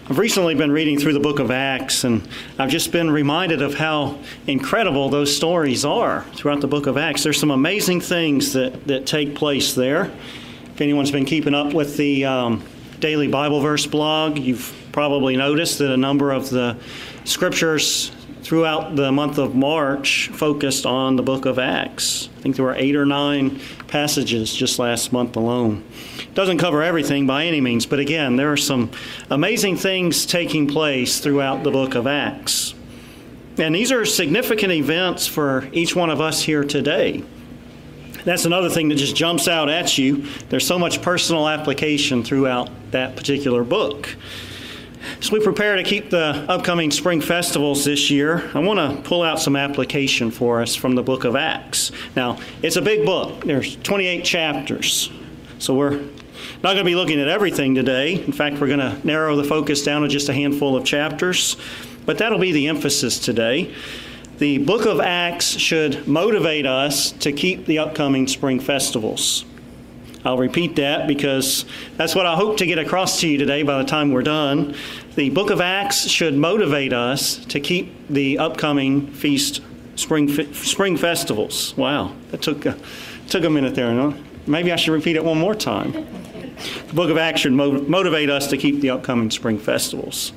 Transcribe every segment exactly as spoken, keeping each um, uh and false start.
I've recently been reading through the book of Acts, and I've just been reminded of how incredible those stories are throughout the book of Acts. There's some amazing things that, that take place there. If anyone's been keeping up with the um, Daily Bible Verse blog, you've probably noticed that a number of the scriptures throughout the month of March focused on the book of Acts. I think there were eight or nine passages just last month alone. It doesn't cover everything by any means, but again, there are some amazing things taking place throughout the book of Acts. And these are significant events for each one of us here today. That's another thing that just jumps out at you. There's so much personal application throughout that particular book. As we prepare to keep the upcoming spring festivals this year, I want to pull out some application for us from the book of Acts. Now, it's a big book. There's twenty-eight chapters. So we're not going to be looking at everything today. In fact, we're going to narrow the focus down to just a handful of chapters. But that'll be the emphasis today. The book of Acts should motivate us to keep the upcoming spring festivals. I'll repeat that because that's what I hope to get across to you today by the time we're done. The book of Acts should motivate us to keep the upcoming feast spring spring festivals. Wow, that took a, took a minute there. No? Maybe I should repeat it one more time. The book of Acts should mo- motivate us to keep the upcoming spring festivals.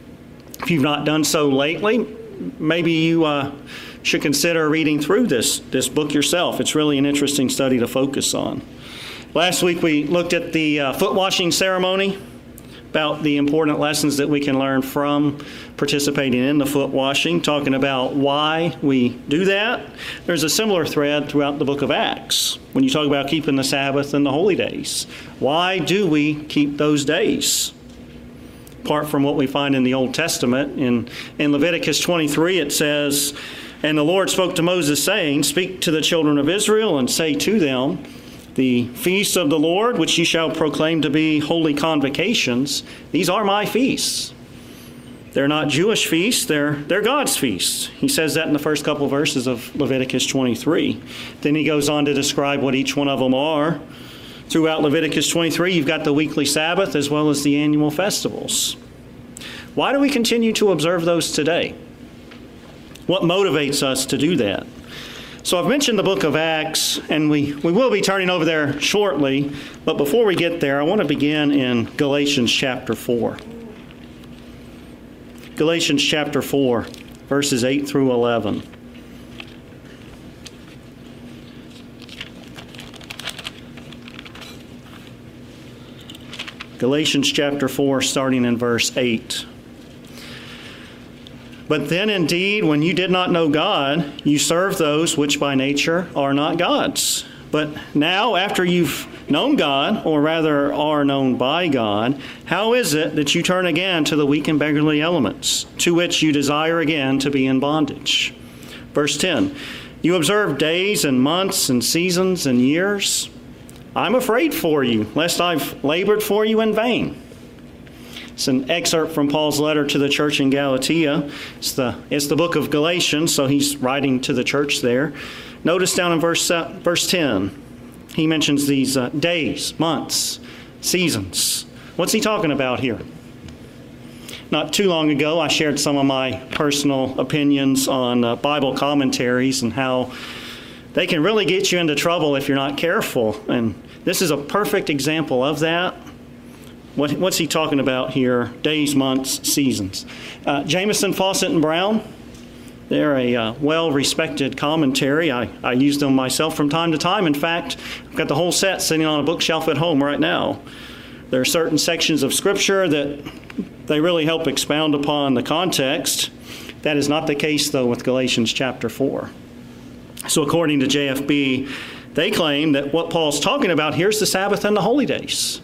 If you've not done so lately, maybe you uh, should consider reading through this, this book yourself. It's really an interesting study to focus on. Last week we looked at the uh, foot washing ceremony, about the important lessons that we can learn from participating in the foot washing, talking about why we do that. There's a similar thread throughout the book of Acts when you talk about keeping the Sabbath and the holy days. Why do we keep those days? Apart from what we find in the Old Testament, in, in Leviticus twenty-three it says, "And the Lord spoke to Moses, saying, Speak to the children of Israel, and say to them, The feasts of the Lord, which ye shall proclaim to be holy convocations, these are my feasts. They're not Jewish feasts, they're, they're God's feasts." He says that in the first couple verses of Leviticus twenty-three. Then he goes on to describe what each one of them are. Throughout Leviticus twenty-three, you've got the weekly Sabbath as well as the annual festivals. Why do we continue to observe those today? What motivates us to do that? So I've mentioned the book of Acts, and we, we will be turning over there shortly. But before we get there, I want to begin in Galatians chapter four. Galatians chapter four, verses eight through eleven. Galatians chapter four, starting in verse eight. "But then indeed, when you did not know God, you served those which by nature are not God's. But now, after you've known God, or rather are known by God, how is it that you turn again to the weak and beggarly elements, to which you desire again to be in bondage?" Verse ten, "You observe days and months and seasons and years. I'm afraid for you, lest I've labored for you in vain." It's an excerpt from Paul's letter to the church in Galatia. It's the, it's the book of Galatians, so he's writing to the church there. Notice down in verse, uh, verse ten, he mentions these uh, days, months, seasons. What's he talking about here? Not too long ago, I shared some of my personal opinions on uh, Bible commentaries and how they can really get you into trouble if you're not careful. And this is a perfect example of that. What, what's he talking about here? Days, months, seasons. Uh, Jamieson, Fawcett, and Brown, they're a uh, well-respected commentary. I, I use them myself from time to time. In fact, I've got the whole set sitting on a bookshelf at home right now. There are certain sections of Scripture that they really help expound upon the context. That is not the case, though, with Galatians chapter four. So according to J F B, they claim that what Paul's talking about here is the Sabbath and the holy days.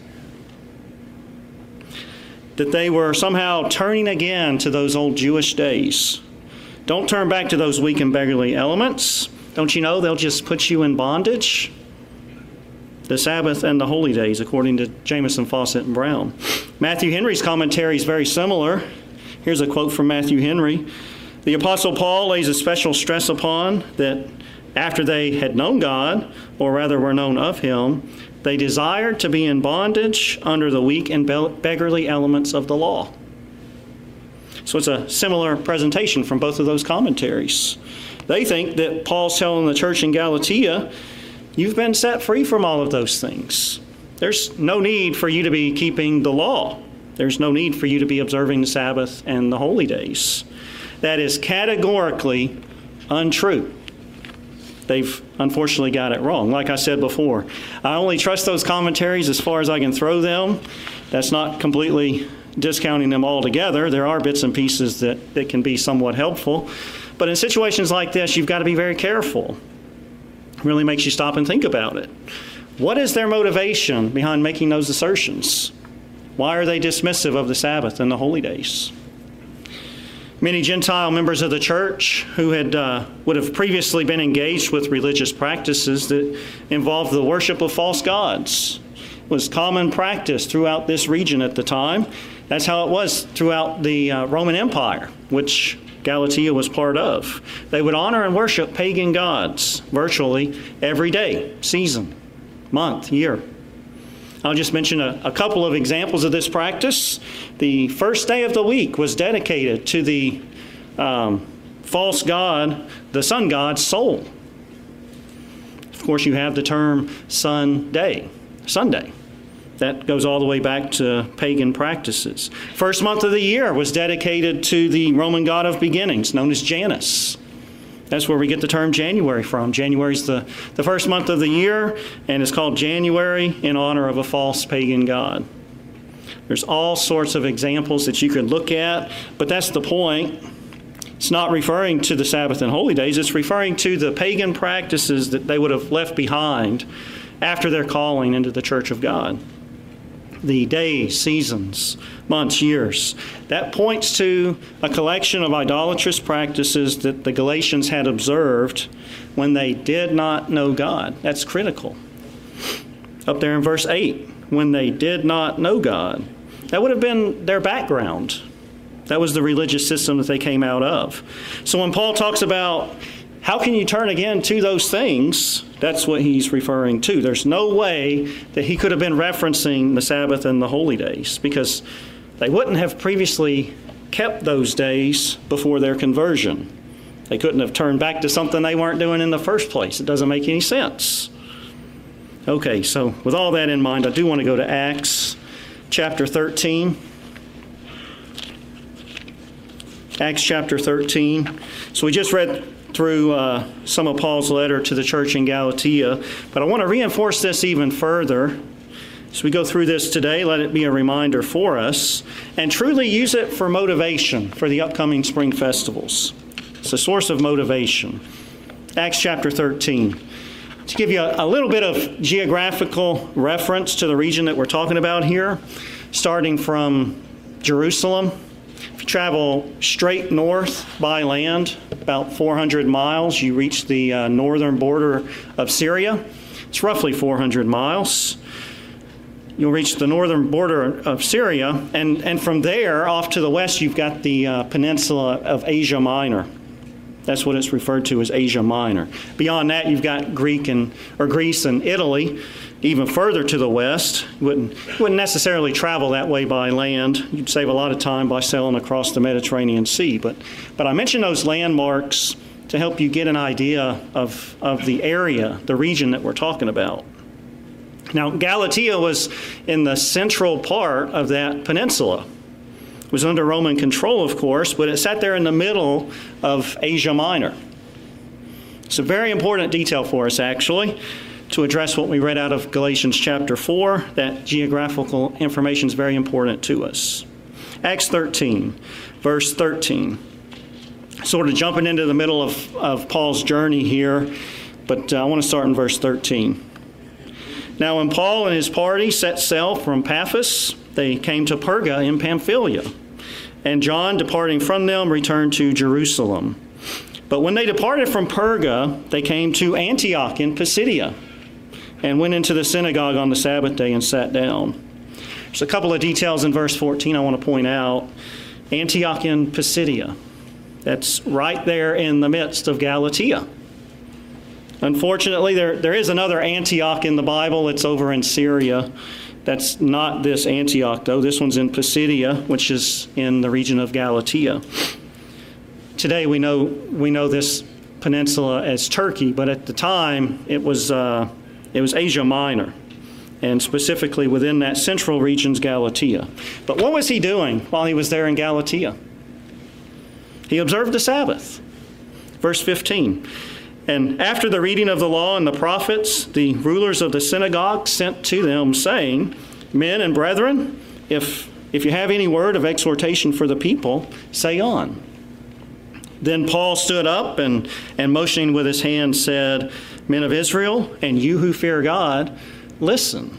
That they were somehow turning again to those old Jewish days. Don't turn back to those weak and beggarly elements. Don't you know they'll just put you in bondage? The Sabbath and the holy days, according to Jamieson, Fawcett, and Brown. Matthew Henry's commentary is very similar. Here's a quote from Matthew Henry. "The Apostle Paul lays a special stress upon that after they had known God, or rather were known of him, they desired to be in bondage under the weak and beggarly elements of the law." So it's a similar presentation from both of those commentaries. They think that Paul's telling the church in Galatia, you've been set free from all of those things. There's no need for you to be keeping the law. There's no need for you to be observing the Sabbath and the holy days. That is categorically untrue. They've unfortunately got it wrong. Like I said before, I only trust those commentaries as far as I can throw them. That's not completely discounting them altogether. There are bits and pieces that, that can be somewhat helpful. But in situations like this, you've got to be very careful. It really makes you stop and think about it. What is their motivation behind making those assertions? Why are they dismissive of the Sabbath and the holy days? Many Gentile members of the church who had uh, would have previously been engaged with religious practices that involved the worship of false gods. It was common practice throughout this region at the time. That's how it was throughout the uh, Roman Empire, which Galatia was part of. They would honor and worship pagan gods virtually every day, season, month, year. I'll just mention a, a couple of examples of this practice. The first day of the week was dedicated to the um, false god, the sun god, Sol. Of course, you have the term Sunday, Sunday. That goes all the way back to pagan practices. First month of the year was dedicated to the Roman god of beginnings, known as Janus. That's where we get the term January from. January is the, the first month of the year, and it's called January in honor of a false pagan god. There's all sorts of examples that you could look at, but that's the point. It's not referring to the Sabbath and holy days. It's referring to the pagan practices that they would have left behind after their calling into the church of God. The days, seasons, months, years. That points to a collection of idolatrous practices that the Galatians had observed when they did not know God. That's critical. Up there in verse eight, when they did not know God. That would have been their background. That was the religious system that they came out of. So when Paul talks about how can you turn again to those things, that's what he's referring to. There's no way that he could have been referencing the Sabbath and the holy days, because they wouldn't have previously kept those days before their conversion. They couldn't have turned back to something they weren't doing in the first place. It doesn't make any sense. Okay, so with all that in mind, I do want to go to Acts chapter thirteen. Acts chapter thirteen. So we just read through uh, some of Paul's letter to the church in Galatia, but I want to reinforce this even further. As we go through this today, let it be a reminder for us, and truly use it for motivation for the upcoming spring festivals. It's a source of motivation. Acts chapter thirteen. To give you a, a little bit of geographical reference to the region that we're talking about here, starting from Jerusalem. If you travel straight north by land, about four hundred miles, you reach the uh, northern border of Syria. It's roughly four hundred miles. You'll reach the northern border of Syria, and, and from there, off to the west, you've got the uh, peninsula of Asia Minor. That's what it's referred to as Asia Minor. Beyond that, you've got Greek and or Greece and Italy. Even further to the west, you wouldn't, you wouldn't necessarily travel that way by land. You'd save a lot of time by sailing across the Mediterranean Sea. But, but I mention those landmarks to help you get an idea of, of the area, the region that we're talking about. Now, Galatia was in the central part of that peninsula. It was under Roman control, of course, but it sat there in the middle of Asia Minor. It's a very important detail for us, actually, to address what we read out of Galatians chapter four. That geographical information is very important to us. Acts thirteen, verse thirteen. Sort of jumping into the middle of, of Paul's journey here, but uh, I want to start in verse thirteen. Now, when Paul and his party set sail from Paphos, they came to Perga in Pamphylia, and John, departing from them, returned to Jerusalem. But when they departed from Perga, they came to Antioch in Pisidia, and went into the synagogue on the Sabbath day and sat down. There's a couple of details in verse fourteen I want to point out. Antioch in Pisidia. That's right there in the midst of Galatia. Unfortunately, there, there is another Antioch in the Bible. It's over in Syria. That's not this Antioch, though. This one's in Pisidia, which is in the region of Galatia. Today we know we know this peninsula as Turkey, but at the time it was uh, it was Asia Minor, and specifically within that central region's Galatia. But what was he doing while he was there in Galatia? He observed the Sabbath. Verse fifteen. And after the reading of the law and the prophets, the rulers of the synagogue sent to them, saying, Men and brethren, if if you have any word of exhortation for the people, say on. Then Paul stood up and, and motioning with his hand said, Men of Israel, and you who fear God, listen.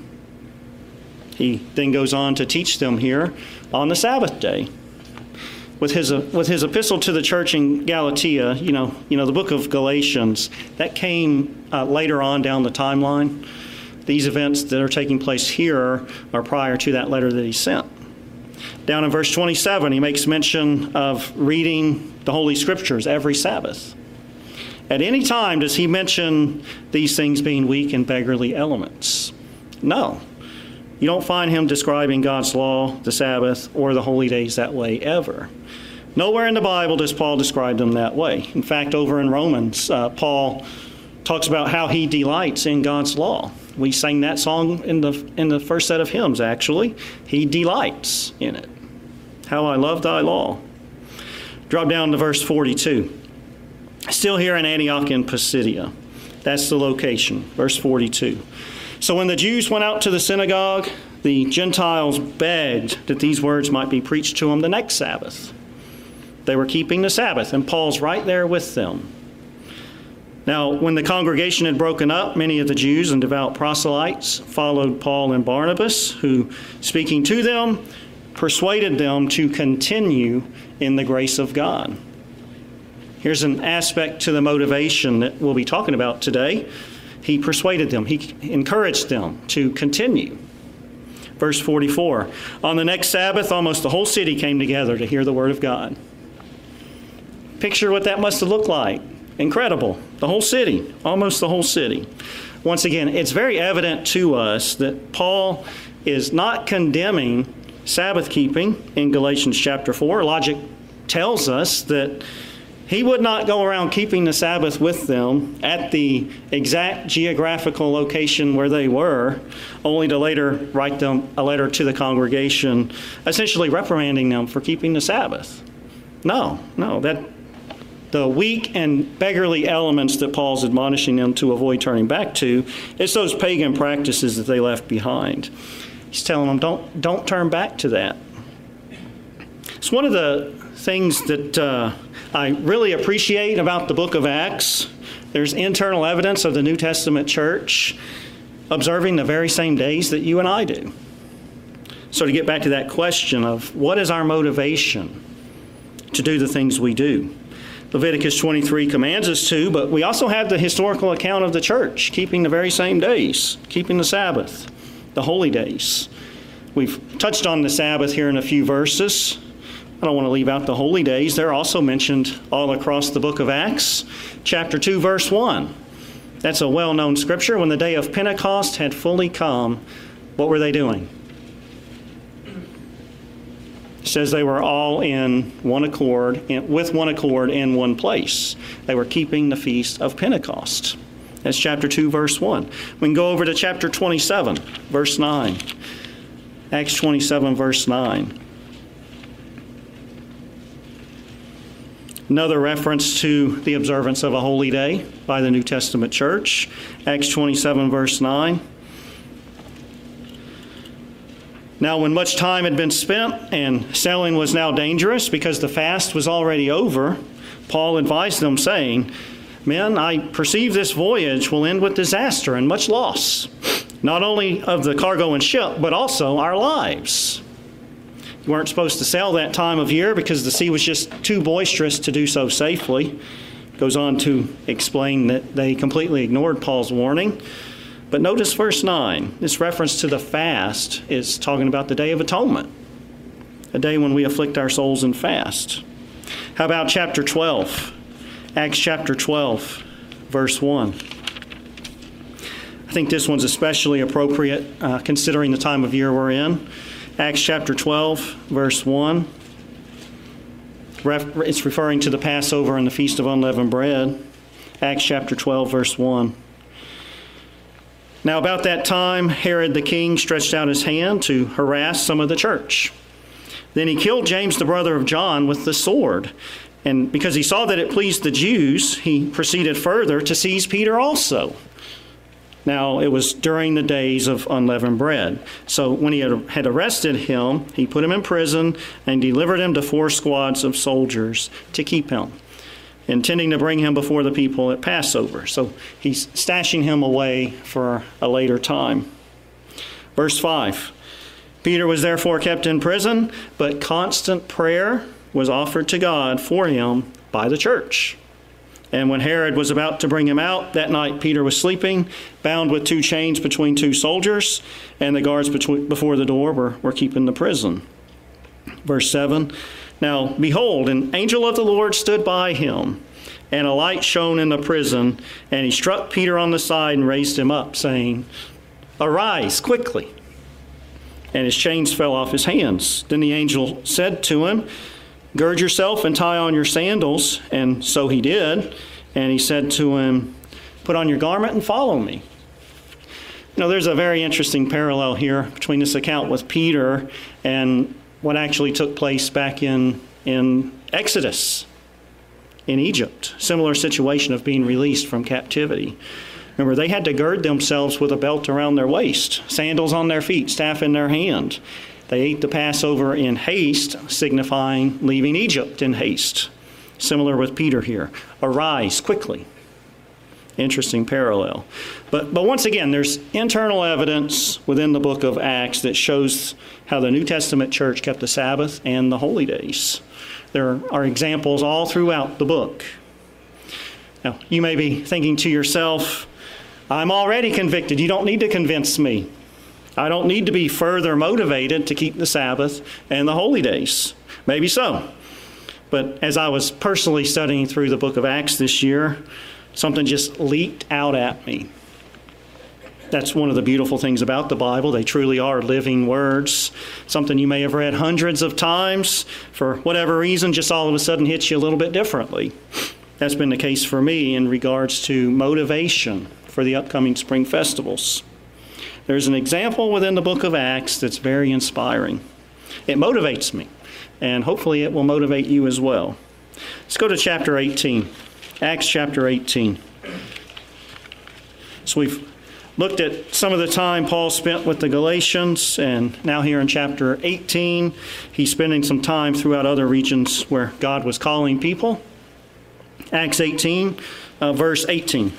He then goes on to teach them here on the Sabbath day. With his uh, with his epistle to the church in Galatia, you know, you know the book of Galatians, that came uh, later on down the timeline. These events that are taking place here are prior to that letter that he sent. Down in verse twenty-seven, he makes mention of reading the Holy Scriptures every Sabbath. At any time does he mention these things being weak and beggarly elements? No. You don't find him describing God's law, the Sabbath, or the holy days that way ever. Nowhere in the Bible does Paul describe them that way. In fact, over in Romans, uh, Paul talks about how he delights in God's law. We sang that song in the in the first set of hymns, actually. He delights in it. How I love thy law. Drop down to verse forty-two. Still here in Antioch in Pisidia. That's the location, verse forty-two. So when the Jews went out to the synagogue, the Gentiles begged that these words might be preached to them the next Sabbath. They were keeping the Sabbath, and Paul's right there with them. Now, when the congregation had broken up, many of the Jews and devout proselytes followed Paul and Barnabas, who, speaking to them, persuaded them to continue in the grace of God. Here's an aspect to the motivation that we'll be talking about today. He persuaded them. He encouraged them to continue. Verse forty-four, on the next Sabbath, almost the whole city came together to hear the word of God. Picture what that must have looked like. Incredible. The whole city, almost the whole city. Once again, it's very evident to us that Paul is not condemning Sabbath keeping in Galatians chapter four. Logic tells us that he would not go around keeping the Sabbath with them at the exact geographical location where they were, only to later write them a letter to the congregation, essentially reprimanding them for keeping the Sabbath. No, no, that the weak and beggarly elements that Paul's admonishing them to avoid turning back to, it's those pagan practices that they left behind. He's telling them, don't, don't turn back to that. It's one of the things that uh, I really appreciate about the book of Acts. There's internal evidence of the New Testament church observing the very same days that you and I do. So to get back to that question of what is our motivation to do the things we do? Leviticus twenty-three commands us to, but we also have the historical account of the church keeping the very same days, keeping the Sabbath, the holy days. We've touched on the Sabbath here in a few verses. I don't want to leave out the holy days. They're also mentioned all across the book of Acts. Chapter two, verse one. That's a well-known scripture. When the day of Pentecost had fully come, what were they doing? It says they were all in one accord, in, with one accord in one place. They were keeping the feast of Pentecost. That's chapter two, verse one. We can go over to chapter twenty-seven, verse nine. Acts twenty-seven, verse nine. Another reference to the observance of a holy day by the New Testament church. Acts twenty-seven, verse nine. Now, when much time had been spent and sailing was now dangerous because the fast was already over, Paul advised them, saying, Men, I perceive this voyage will end with disaster and much loss, not only of the cargo and ship, but also our lives. You weren't supposed to sail that time of year because the sea was just too boisterous to do so safely. Goes on to explain that they completely ignored Paul's warning. But notice verse nine. This reference to the fast is talking about the Day of Atonement, a day when we afflict our souls and fast. How about chapter twelve? Acts chapter twelve, verse one. I think this one's especially appropriate uh, considering the time of year we're in. Acts chapter twelve, verse one. It's referring to the Passover and the Feast of Unleavened Bread. Acts chapter twelve, verse one. Now about that time, Herod the king stretched out his hand to harass some of the church. Then he killed James, the brother of John, with the sword. And because he saw that it pleased the Jews, he proceeded further to seize Peter also. Now, it was during the days of unleavened bread. So when he had arrested him, he put him in prison and delivered him to four squads of soldiers to keep him, intending to bring him before the people at Passover. So he's stashing him away for a later time. Verse five, Peter was therefore kept in prison, but constant prayer was offered to God for him by the church. And when Herod was about to bring him out, that night Peter was sleeping, bound with two chains between two soldiers, and the guards between, before the door were, were keeping the prison. Verse seven, now behold, an angel of the Lord stood by him, and a light shone in the prison, and he struck Peter on the side and raised him up, saying, arise quickly. And his chains fell off his hands. Then the angel said to him, gird yourself and tie on your sandals. And so he did. And he said to him, put on your garment and follow me. You know, there's a very interesting parallel here between this account with Peter and what actually took place back in, in Exodus in Egypt. Similar situation of being released from captivity. Remember, they had to gird themselves with a belt around their waist, sandals on their feet, staff in their hand. They ate the Passover in haste, signifying leaving Egypt in haste. Similar with Peter here. Arise quickly. Interesting parallel. But, but once again, there's internal evidence within the book of Acts that shows how the New Testament church kept the Sabbath and the holy days. There are examples all throughout the book. Now, you may be thinking to yourself, I'm already convicted. You don't need to convince me. I don't need to be further motivated to keep the Sabbath and the holy days. Maybe so. But as I was personally studying through the book of Acts this year, something just leaped out at me. That's one of the beautiful things about the Bible. They truly are living words. Something you may have read hundreds of times, for whatever reason, just all of a sudden hits you a little bit differently. That's been the case for me in regards to motivation for the upcoming spring festivals. There's an example within the book of Acts that's very inspiring. It motivates me, and hopefully it will motivate you as well. Let's go to chapter eighteen. Acts chapter eighteen. So we've looked at some of the time Paul spent with the Galatians, and now here in chapter eighteen, he's spending some time throughout other regions where God was calling people. Acts eighteen, uh, verse eighteen.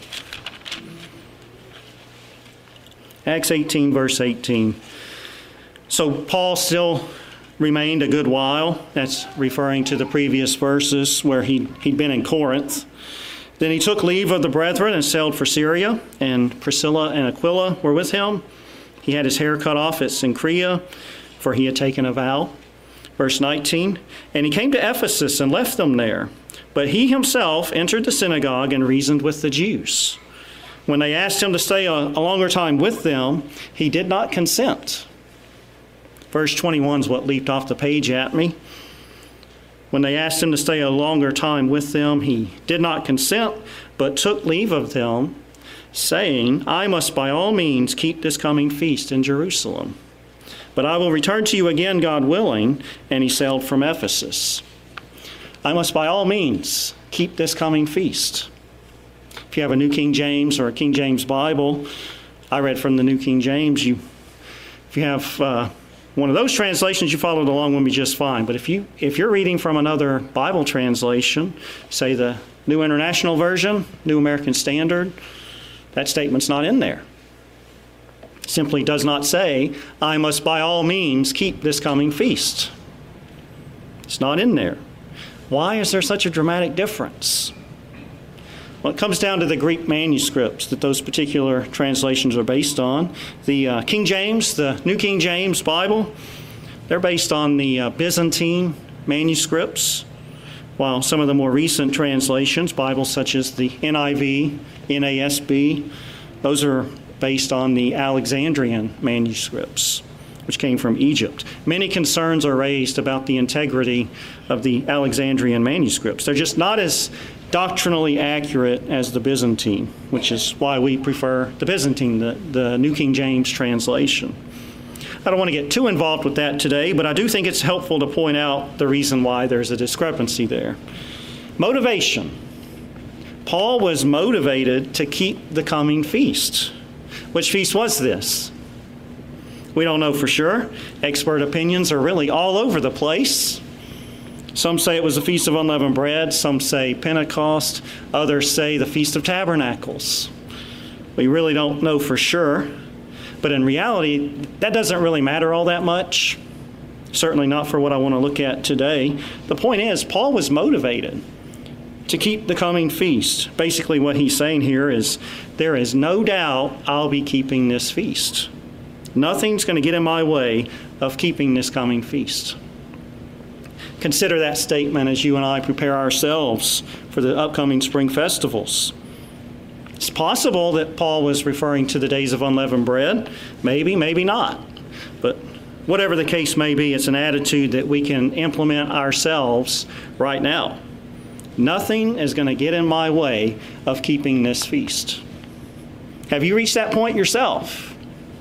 Acts eighteen, verse eighteen. So Paul still remained a good while. That's referring to the previous verses where he, he'd been in Corinth. Then he took leave of the brethren and sailed for Syria, and Priscilla and Aquila were with him. He had his hair cut off at Cenchrea, for he had taken a vow. Verse nineteen, and he came to Ephesus and left them there. But he himself entered the synagogue and reasoned with the Jews. When they asked him to stay a, a longer time with them, he did not consent. Verse twenty-one is what leaped off the page at me. When they asked him to stay a longer time with them, he did not consent, but took leave of them, saying, I must by all means keep this coming feast in Jerusalem. But I will return to you again, God willing. And he sailed from Ephesus. I must by all means keep this coming feast. If you have a New King James or a King James Bible, I read from the New King James. You, if you have uh, one of those translations, you followed along with me just fine. But if you if you're reading from another Bible translation, say the New International Version, New American Standard, that statement's not in there. It simply does not say, I must by all means keep this coming feast. It's not in there. Why is there such a dramatic difference? Well, it comes down to the Greek manuscripts that those particular translations are based on. The uh, King James, the New King James Bible, they're based on the uh, Byzantine manuscripts, while some of the more recent translations, Bibles such as the N I V, N A S B, those are based on the Alexandrian manuscripts, which came from Egypt. Many concerns are raised about the integrity of the Alexandrian manuscripts. They're just not as doctrinally accurate as the Byzantine, which is why we prefer the Byzantine, the, the New King James translation. I don't want to get too involved with that today, but I do think it's helpful to point out the reason why there's a discrepancy there. Motivation. Paul was motivated to keep the coming feast. Which feast was this? We don't know for sure. Expert opinions are really all over the place. Some say it was the Feast of Unleavened Bread. Some say Pentecost. Others say the Feast of Tabernacles. We really don't know for sure. But in reality, that doesn't really matter all that much. Certainly not for what I want to look at today. The point is, Paul was motivated to keep the coming feast. Basically what he's saying here is, there is no doubt I'll be keeping this feast. Nothing's going to get in my way of keeping this coming feast. Consider that statement as you and I prepare ourselves for the upcoming spring festivals. It's possible that Paul was referring to the days of unleavened bread. Maybe, maybe not. But whatever the case may be, it's an attitude that we can implement ourselves right now. Nothing is going to get in my way of keeping this feast. Have you reached that point yourself?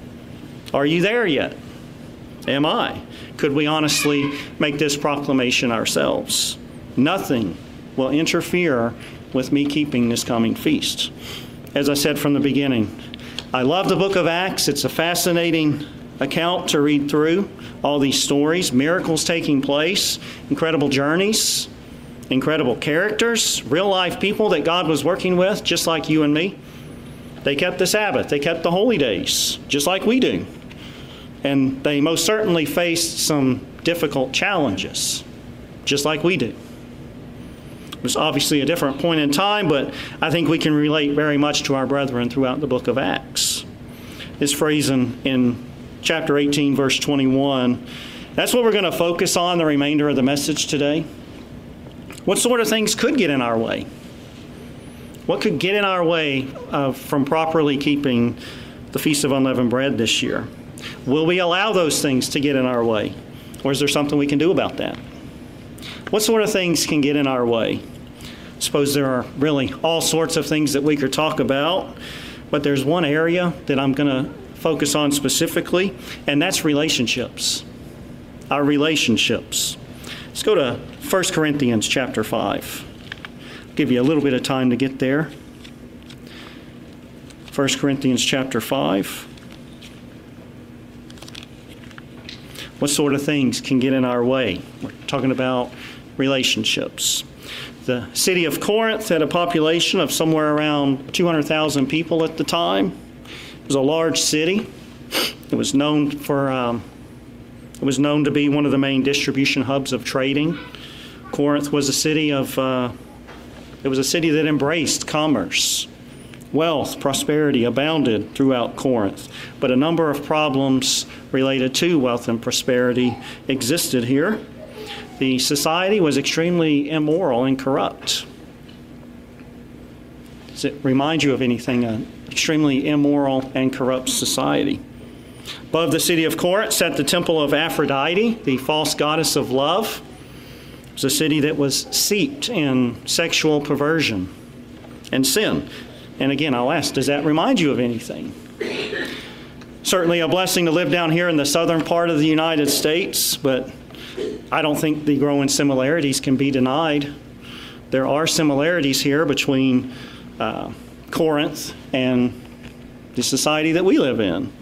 Are you there yet? Am I? Could we honestly make this proclamation ourselves? Nothing will interfere with me keeping this coming feast. As I said from the beginning, I love the book of Acts. It's a fascinating account to read through. All these stories, miracles taking place, incredible journeys, incredible characters, real life people that God was working with, just like you and me. They kept the Sabbath. They kept the holy days, just like we do. And they most certainly faced some difficult challenges, just like we do. It was obviously a different point in time, but I think we can relate very much to our brethren throughout the book of Acts. This phrase in, in chapter eighteen, verse twenty-one, that's what we're going to focus on the remainder of the message today. What sort of things could get in our way? What could get in our way uh, from properly keeping the Feast of Unleavened Bread this year? Will we allow those things to get in our way? Or is there something we can do about that? What sort of things can get in our way? I suppose there are really all sorts of things that we could talk about, but there's one area that I'm going to focus on specifically, and that's relationships. Our relationships. Let's go to First Corinthians chapter five. I'll give you a little bit of time to get there. First Corinthians chapter five. What sort of things can get in our way? We're talking about relationships. The city of Corinth had a population of somewhere around two hundred thousand people at the time. It was a large city. It was known for um, it was known to be one of the main distribution hubs of trading. Corinth was a city of uh, it was a city that embraced commerce. Wealth, prosperity abounded throughout Corinth, but a number of problems related to wealth and prosperity existed here. The society was extremely immoral and corrupt. Does it remind you of anything? An extremely immoral and corrupt society. Above the city of Corinth sat the temple of Aphrodite, the false goddess of love. It was a city that was steeped in sexual perversion and sin. And again, I'll ask, does that remind you of anything? Certainly a blessing to live down here in the southern part of the United States, but I don't think the growing similarities can be denied. There are similarities here between uh, Corinth and the society that we live in.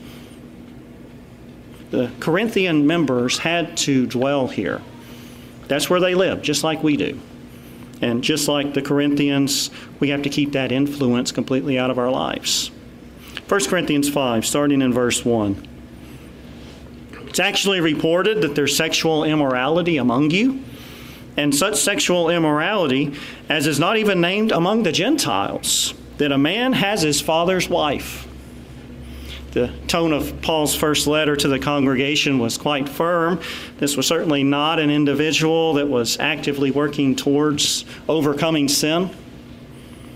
The Corinthian members had to dwell here. That's where they lived, just like we do. And just like the Corinthians, we have to keep that influence completely out of our lives. First Corinthians five, starting in verse one. It's actually reported that there's sexual immorality among you, and such sexual immorality as is not even named among the Gentiles, that a man has his father's wife. The tone of Paul's first letter to the congregation was quite firm. This was certainly not an individual that was actively working towards overcoming sin.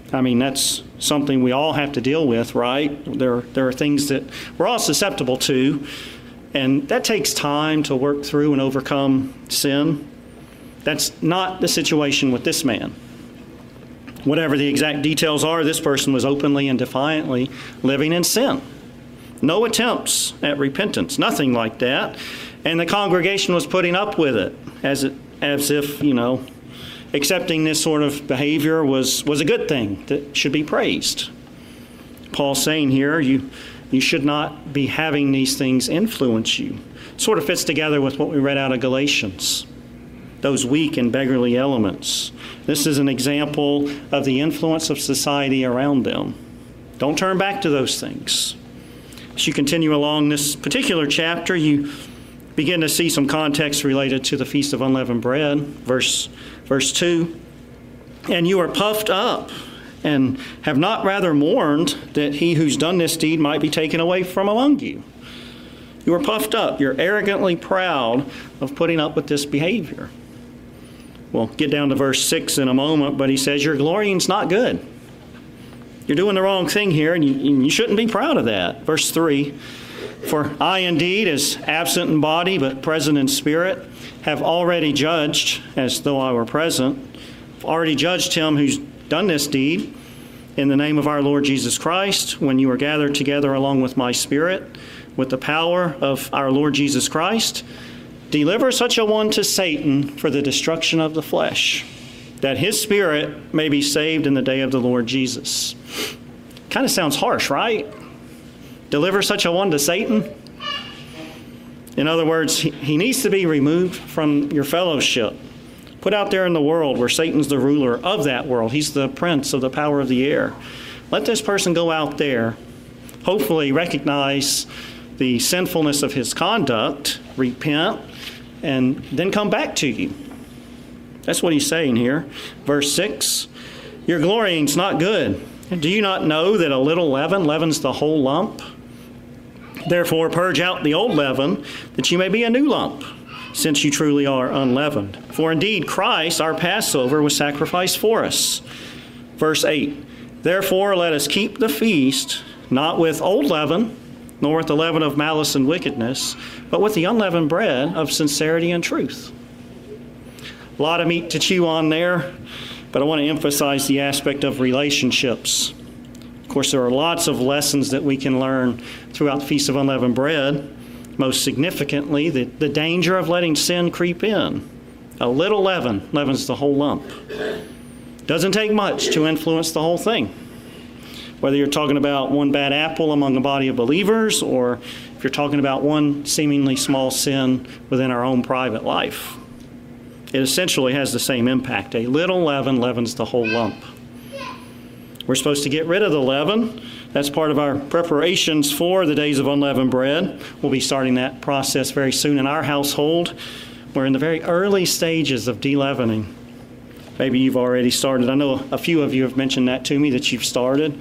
I mean, that's something we all have to deal with, right? There, there are things that we're all susceptible to, and that takes time to work through and overcome sin. That's not the situation with this man. Whatever the exact details are, this person was openly and defiantly living in sin. No attempts at repentance, nothing like that. And the congregation was putting up with it as it, as if, you know, accepting this sort of behavior was, was a good thing that should be praised. Paul's saying here, you, you should not be having these things influence you. It sort of fits together with what we read out of Galatians, those weak and beggarly elements. This is an example of the influence of society around them. Don't turn back to those things. As you continue along this particular chapter, you begin to see some context related to the Feast of Unleavened Bread. Verse, verse two, and you are puffed up and have not rather mourned that he who's done this deed might be taken away from among you. You are puffed up. You're arrogantly proud of putting up with this behavior. We'll get down to verse six in a moment, but he says your glorying's not good. You're doing the wrong thing here, and you, you shouldn't be proud of that. Verse three, for I indeed, as absent in body but present in spirit, have already judged, as though I were present, already judged him who's done this deed in the name of our Lord Jesus Christ, when you are gathered together along with my spirit, with the power of our Lord Jesus Christ, deliver such a one to Satan for the destruction of the flesh, that his spirit may be saved in the day of the Lord Jesus. Kind of sounds harsh, right? Deliver such a one to Satan? In other words, he, he needs to be removed from your fellowship, put out there in the world where Satan's the ruler of that world. He's the prince of the power of the air. Let this person go out there, hopefully recognize the sinfulness of his conduct, repent, and then come back to you. That's what he's saying here. Verse six, your glorying's not good. Do you not know that a little leaven leavens the whole lump? Therefore purge out the old leaven, that you may be a new lump, since you truly are unleavened. For indeed Christ, our Passover, was sacrificed for us. Verse eight, therefore let us keep the feast, not with old leaven, nor with the leaven of malice and wickedness, but with the unleavened bread of sincerity and truth. A lot of meat to chew on there, but I want to emphasize the aspect of relationships. Of course, there are lots of lessons that we can learn throughout the Feast of Unleavened Bread. Most significantly, the, the danger of letting sin creep in. A little leaven leavens the whole lump. Doesn't take much to influence the whole thing. Whether you're talking about one bad apple among a body of believers, or if you're talking about one seemingly small sin within our own private life. It essentially has the same impact. A little leaven leavens the whole lump. We're supposed to get rid of the leaven. That's part of our preparations for the days of unleavened bread. We'll be starting that process very soon in our household. We're in the very early stages of de-leavening. Maybe you've already started. I know a few of you have mentioned that to me, that you've started.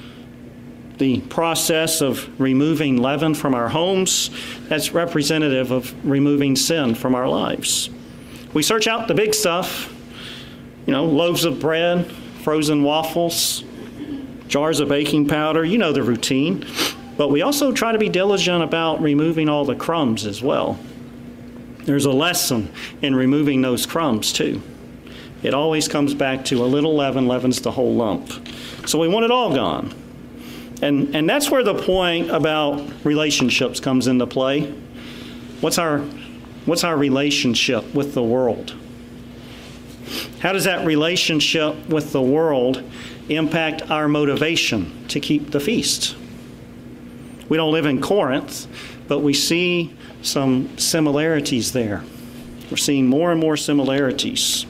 The process of removing leaven from our homes, that's representative of removing sin from our lives. We search out the big stuff, you know, loaves of bread, frozen waffles, jars of baking powder, you know the routine. But we also try to be diligent about removing all the crumbs as well. There's a lesson in removing those crumbs too. It always comes back to a little leaven leavens the whole lump. So we want it all gone. And and that's where the point about relationships comes into play. What's our what's our relationship with the world? How does that relationship with the world impact our motivation to keep the feast? We don't live in Corinth, but we see some similarities there. We're seeing more and more similarities.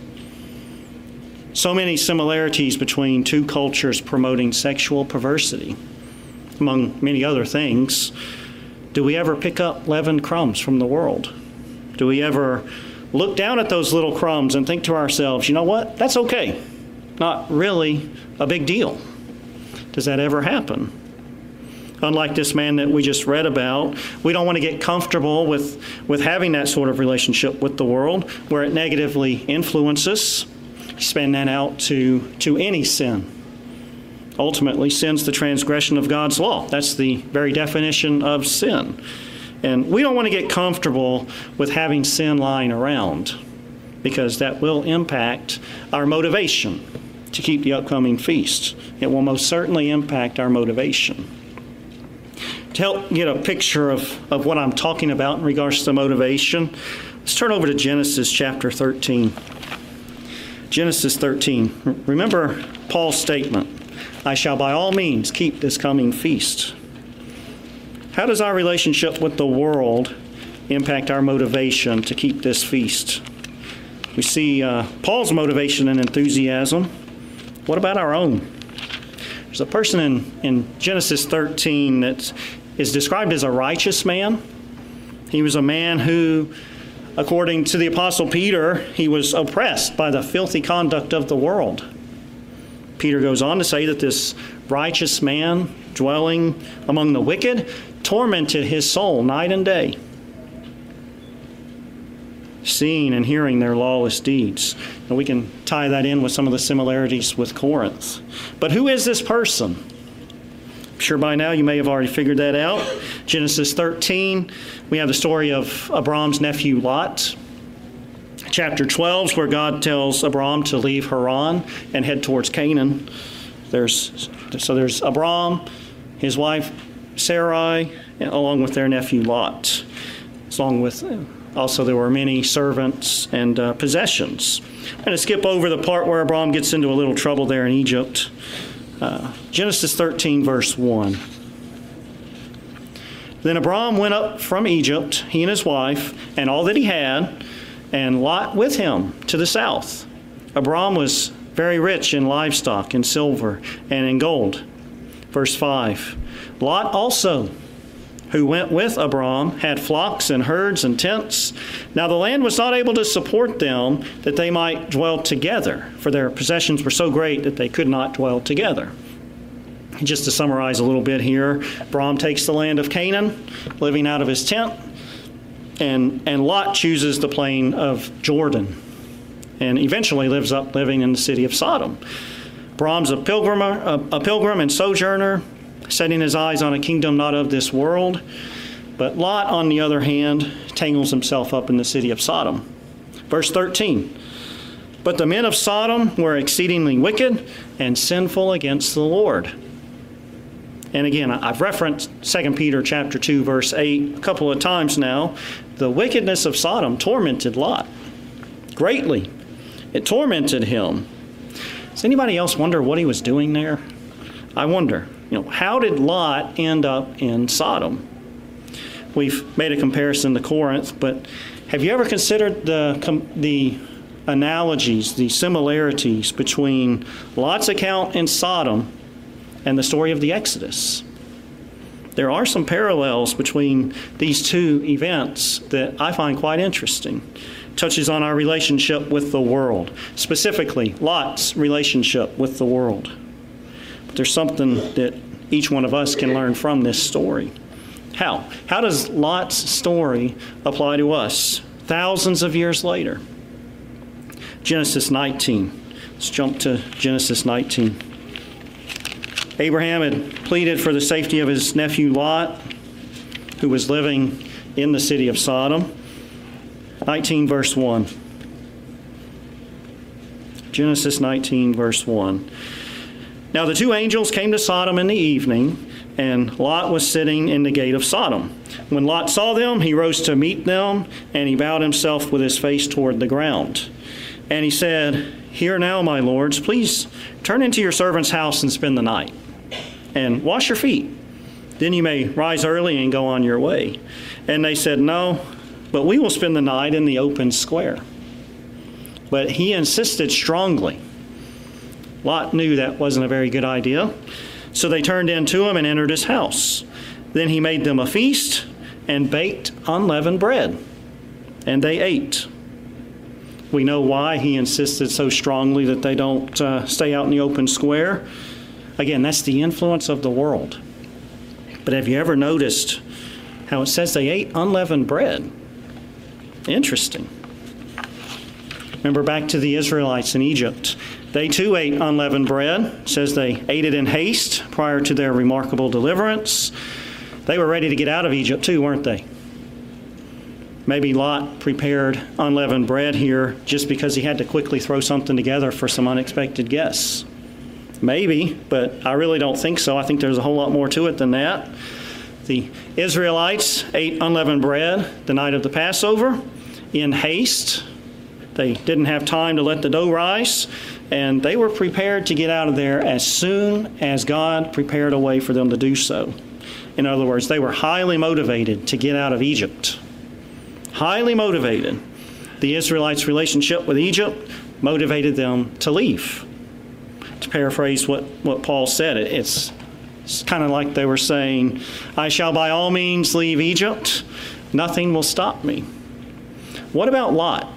So many similarities between two cultures promoting sexual perversity, among many other things. Do we ever pick up leavened crumbs from the world? Do we ever look down at those little crumbs and think to ourselves, you know what, that's okay. Not really a big deal. Does that ever happen? Unlike this man that we just read about, we don't want to get comfortable with, with having that sort of relationship with the world where it negatively influences. Expand that out to, to any sin. Ultimately, sin's the transgression of God's law. That's the very definition of sin. And we don't want to get comfortable with having sin lying around, because that will impact our motivation to keep the upcoming feast. It will most certainly impact our motivation. To help get a picture of, of what I'm talking about in regards to motivation, let's turn over to Genesis chapter thirteen. Genesis thirteen. Remember Paul's statement, I shall by all means keep this coming feast. How does our relationship with the world impact our motivation to keep this feast? We see uh, Paul's motivation and enthusiasm. What about our own? There's a person in, in Genesis thirteen that is described as a righteous man. He was a man who, according to the Apostle Peter, he was oppressed by the filthy conduct of the world. Peter goes on to say that this righteous man dwelling among the wicked tormented his soul night and day, seeing and hearing their lawless deeds. And we can tie that in with some of the similarities with Corinth. But who is this person? I'm sure by now you may have already figured that out. Genesis thirteen, we have the story of Abram's nephew Lot. Chapter twelve is where God tells Abram to leave Haran and head towards Canaan. There's so there's Abram, his wife Sarai, along with their nephew Lot. Along with also there were many servants and uh, possessions. I'm going to skip over the part where Abram gets into a little trouble there in Egypt. Uh, Genesis thirteen, verse one. Then Abram went up from Egypt, he and his wife, and all that he had, and Lot with him to the south. Abram was very rich in livestock, in silver, and in gold. Verse five. Lot also, who went with Abram, had flocks and herds and tents. Now the land was not able to support them, that they might dwell together, for their possessions were so great that they could not dwell together. Just to summarize a little bit here, Abram takes the land of Canaan, living out of his tent, and, and Lot chooses the plain of Jordan, and eventually lives up living in the city of Sodom. Abram's a pilgrim, a, a pilgrim and sojourner, setting his eyes on a kingdom not of this world. But Lot, on the other hand, tangles himself up in the city of Sodom. Verse thirteen. But the men of Sodom were exceedingly wicked and sinful against the Lord. And again, I've referenced Second Peter chapter two, verse eight a couple of times now. The wickedness of Sodom tormented Lot greatly. It tormented him. Does anybody else wonder what he was doing there? I wonder. You know, how did Lot end up in Sodom? We've made a comparison to Corinth, but have you ever considered the the analogies, the similarities between Lot's account in Sodom and the story of the Exodus? There are some parallels between these two events that I find quite interesting. It touches on our relationship with the world, specifically Lot's relationship with the world. But there's something that each one of us can learn from this story. How? How does Lot's story apply to us thousands of years later? Genesis nineteen. Let's jump to Genesis nineteen. Abraham had pleaded for the safety of his nephew Lot, who was living in the city of Sodom. nineteen, verse one. Genesis nineteen, verse one. Now the two angels came to Sodom in the evening, and Lot was sitting in the gate of Sodom. When Lot saw them, he rose to meet them, and he bowed himself with his face toward the ground. And he said, Hear now, my lords, please turn into your servant's house and spend the night, and wash your feet. Then you may rise early and go on your way. And they said, No, but we will spend the night in the open square. But he insisted strongly. Lot knew that wasn't a very good idea. So they turned in to him and entered his house. Then he made them a feast and baked unleavened bread, and they ate. We know why he insisted so strongly that they don't uh, stay out in the open square. Again, that's the influence of the world. But have you ever noticed how it says they ate unleavened bread? Interesting. Remember back to the Israelites in Egypt. They too ate unleavened bread. It says they ate it in haste prior to their remarkable deliverance. They were ready to get out of Egypt too, weren't they? Maybe Lot prepared unleavened bread here just because he had to quickly throw something together for some unexpected guests. Maybe, but I really don't think so. I think there's a whole lot more to it than that. The Israelites ate unleavened bread the night of the Passover in haste. They didn't have time to let the dough rise, and they were prepared to get out of there as soon as God prepared a way for them to do so. In other words, they were highly motivated to get out of Egypt. Highly motivated. The Israelites' relationship with Egypt motivated them to leave. To paraphrase what, what Paul said, it's, it's kind of like they were saying, I shall by all means leave Egypt. Nothing will stop me. What about Lot?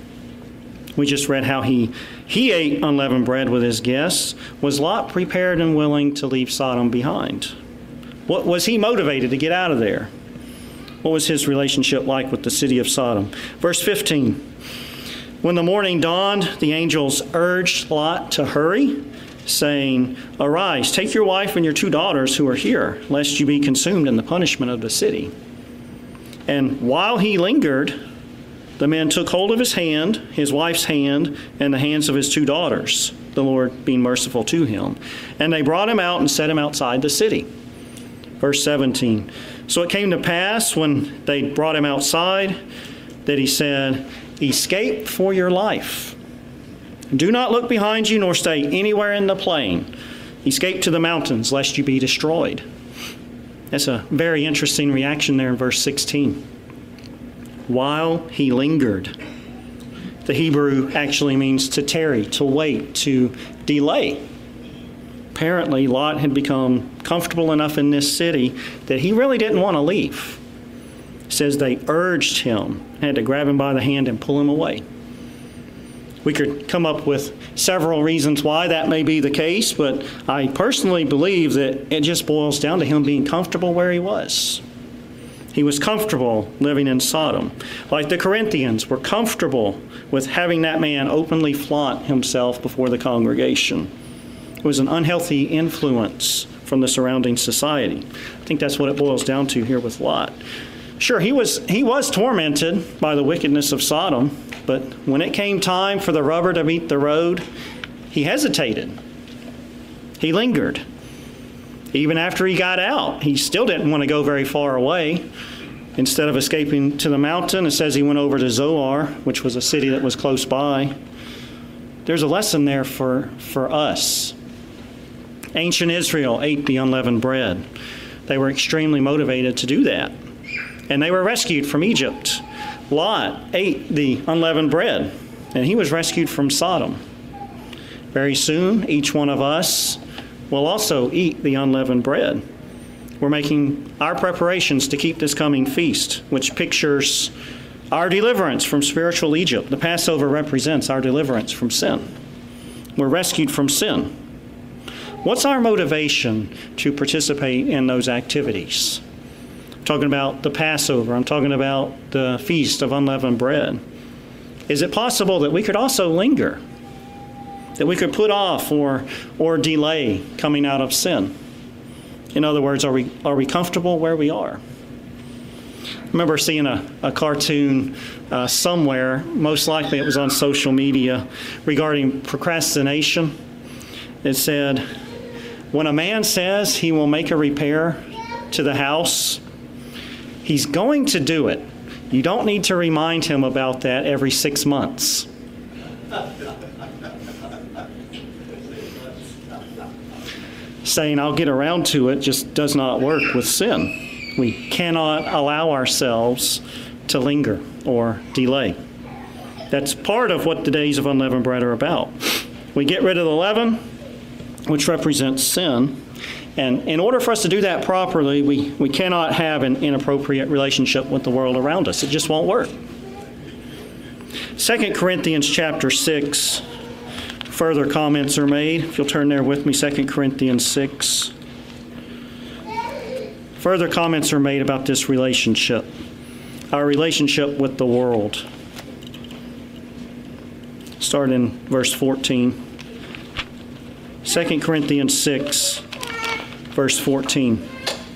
We just read how he, he ate unleavened bread with his guests. Was Lot prepared and willing to leave Sodom behind? What was he motivated to get out of there? What was his relationship like with the city of Sodom? Verse fifteen. When the morning dawned, the angels urged Lot to hurry, saying, Arise, take your wife and your two daughters who are here, lest you be consumed in the punishment of the city. And while he lingered, the men took hold of his hand, his wife's hand, and the hands of his two daughters, the Lord being merciful to him. And they brought him out and set him outside the city. Verse seventeen. So it came to pass when they brought him outside that he said, Escape for your life. Do not look behind you nor stay anywhere in the plain. Escape to the mountains lest you be destroyed. That's a very interesting reaction there in verse sixteen. While he lingered. The Hebrew actually means to tarry, to wait, to delay. Apparently, Lot had become comfortable enough in this city that he really didn't want to leave. It says they urged him, had to grab him by the hand and pull him away. We could come up with several reasons why that may be the case, but I personally believe that it just boils down to him being comfortable where he was. He was comfortable living in Sodom. Like the Corinthians were comfortable with having that man openly flaunt himself before the congregation. It was an unhealthy influence from the surrounding society. I think that's what it boils down to here with Lot. Sure, he was he was tormented by the wickedness of Sodom, but when it came time for the rubber to meet the road, he hesitated. He lingered. Even after he got out, he still didn't want to go very far away. Instead of escaping to the mountain, it says he went over to Zoar, which was a city that was close by. There's a lesson there for, for us. Ancient Israel ate the unleavened bread. They were extremely motivated to do that. And they were rescued from Egypt. Lot ate the unleavened bread, and he was rescued from Sodom. Very soon, each one of us will also eat the unleavened bread. We're making our preparations to keep this coming feast, which pictures our deliverance from spiritual Egypt. The Passover represents our deliverance from sin. We're rescued from sin. What's our motivation to participate in those activities? I'm talking about the Passover. I'm talking about the Feast of Unleavened Bread. Is it possible that we could also linger? That we could put off or or delay coming out of sin? In other words, are we are we comfortable where we are? I remember seeing a, a cartoon uh, somewhere, most likely it was on social media, regarding procrastination. It said, when a man says he will make a repair to the house, he's going to do it. You don't need to remind him about that every six months. Saying I'll get around to it just does not work with sin. We cannot allow ourselves to linger or delay. That's part of what the days of unleavened bread are about. We get rid of the leaven, which represents sin. And in order for us to do that properly, we, we cannot have an inappropriate relationship with the world around us. It just won't work. Second Corinthians chapter six, further comments are made. If you'll turn there with me, Second Corinthians six. Further comments are made about this relationship, our relationship with the world. Start in verse fourteen. Second Corinthians six, verse fourteen.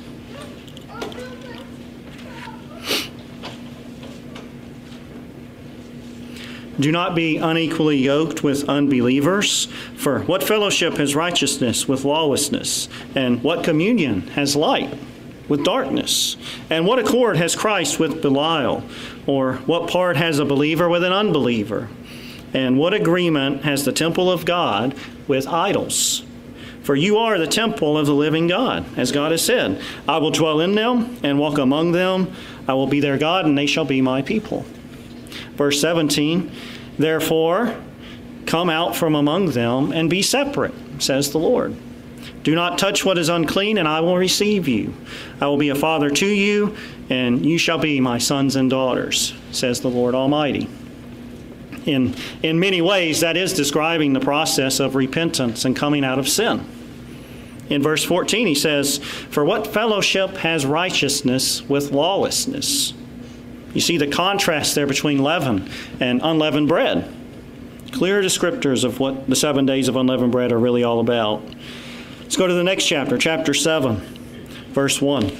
Do not be unequally yoked with unbelievers. For what fellowship has righteousness with lawlessness? And what communion has light with darkness? And what accord has Christ with Belial? Or what part has a believer with an unbeliever? And what agreement has the temple of God with idols? For you are the temple of the living God, as God has said, I will dwell in them and walk among them. I will be their God, and they shall be my people. Verse seventeen, therefore, come out from among them and be separate, says the Lord. Do not touch what is unclean, and I will receive you. I will be a father to you, and you shall be my sons and daughters, says the Lord Almighty. In, in many ways, that is describing the process of repentance and coming out of sin. In verse fourteen, he says, for what fellowship has righteousness with lawlessness? You see the contrast there between leaven and unleavened bread. Clear descriptors of what the seven days of unleavened bread are really all about. Let's go to the next chapter, chapter seven, verse one.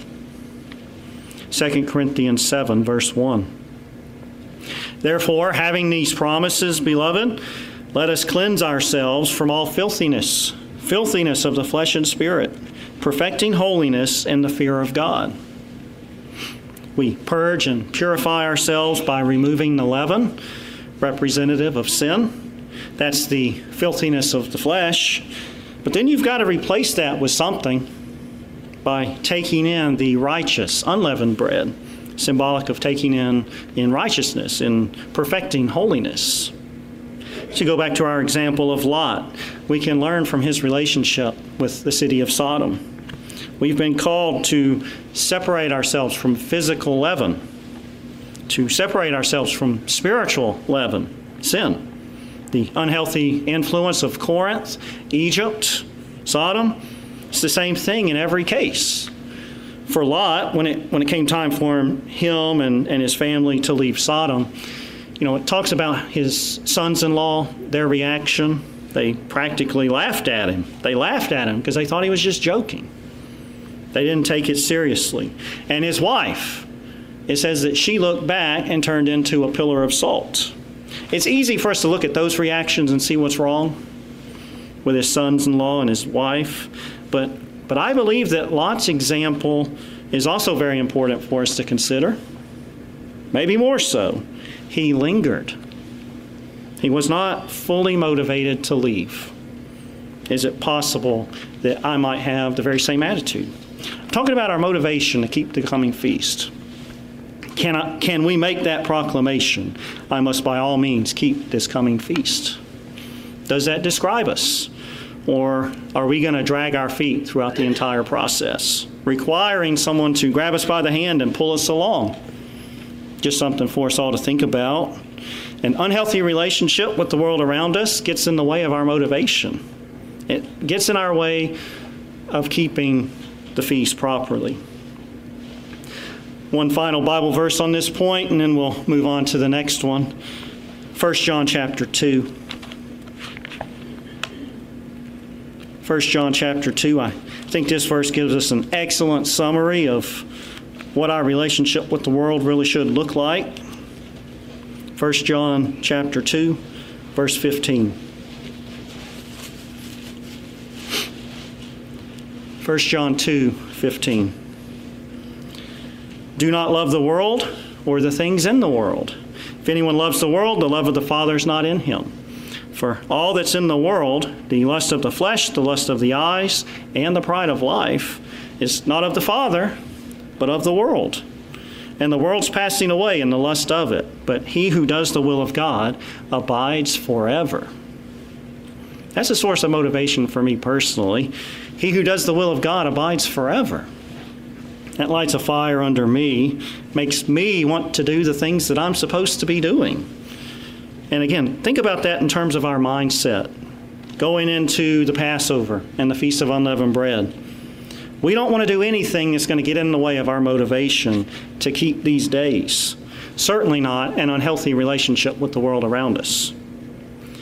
Second Corinthians seven, verse one. Therefore, having these promises, beloved, let us cleanse ourselves from all filthiness, filthiness of the flesh and spirit, perfecting holiness in the fear of God. We purge and purify ourselves by removing the leaven, representative of sin. That's the filthiness of the flesh. But then you've got to replace that with something by taking in the righteous, unleavened bread, symbolic of taking in, in righteousness, in perfecting holiness. To go back to our example of Lot, we can learn from his relationship with the city of Sodom. We've been called to separate ourselves from physical leaven, to separate ourselves from spiritual leaven, sin. The unhealthy influence of Corinth, Egypt, Sodom, it's the same thing in every case. For Lot, when it when it came time for him, him and, and his family to leave Sodom, you know, it talks about his sons-in-law, their reaction. They practically laughed at him. They laughed at him because they thought he was just joking. They didn't take it seriously. And his wife, it says that she looked back and turned into a pillar of salt. It's easy for us to look at those reactions and see what's wrong with his sons-in-law and his wife. But, but I believe that Lot's example is also very important for us to consider. Maybe more so. He lingered. He was not fully motivated to leave. Is it possible that I might have the very same attitude? I'm talking about our motivation to keep the coming feast. Can I, can we make that proclamation? I must by all means keep this coming feast. Does that describe us? Or are we going to drag our feet throughout the entire process, requiring someone to grab us by the hand and pull us along? Just something for us all to think about. An unhealthy relationship with the world around us gets in the way of our motivation. It gets in our way of keeping the feast properly. One final Bible verse on this point, and then we'll move on to the next one. First John chapter two. First John chapter two. I think this verse gives us an excellent summary of what our relationship with the world really should look like. First John chapter two, verse fifteen. First John two, fifteen. Do not love the world or the things in the world. If anyone loves the world, the love of the Father is not in him. For all that's in the world, the lust of the flesh, the lust of the eyes, and the pride of life, is not of the Father, but of the world. And the world's passing away in the lust of it, but he who does the will of God abides forever. That's a source of motivation for me personally. He who does the will of God abides forever. That lights a fire under me, makes me want to do the things that I'm supposed to be doing. And again, think about that in terms of our mindset. Going into the Passover and the Feast of Unleavened Bread. We don't want to do anything that's going to get in the way of our motivation to keep these days. Certainly not an unhealthy relationship with the world around us.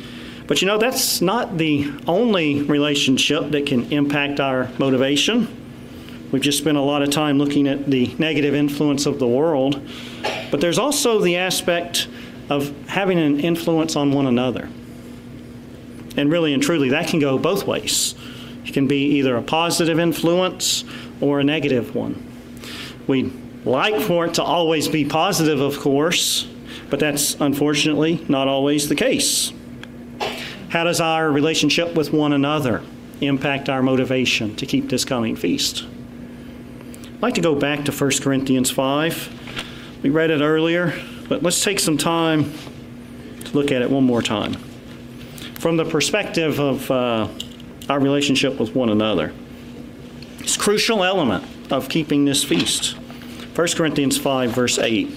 But you know, that's not the only relationship that can impact our motivation. We've just spent a lot of time looking at the negative influence of the world. But there's also the aspect of having an influence on one another. And really and truly, that can go both ways. It can be either a positive influence or a negative one. We'd like for it to always be positive, of course, but that's unfortunately not always the case. How does our relationship with one another impact our motivation to keep this coming feast? I'd like to go back to First Corinthians five. We read it earlier, but let's take some time to look at it one more time from the perspective of uh, our relationship with one another. It's a crucial element of keeping this feast. First Corinthians five, verse eight.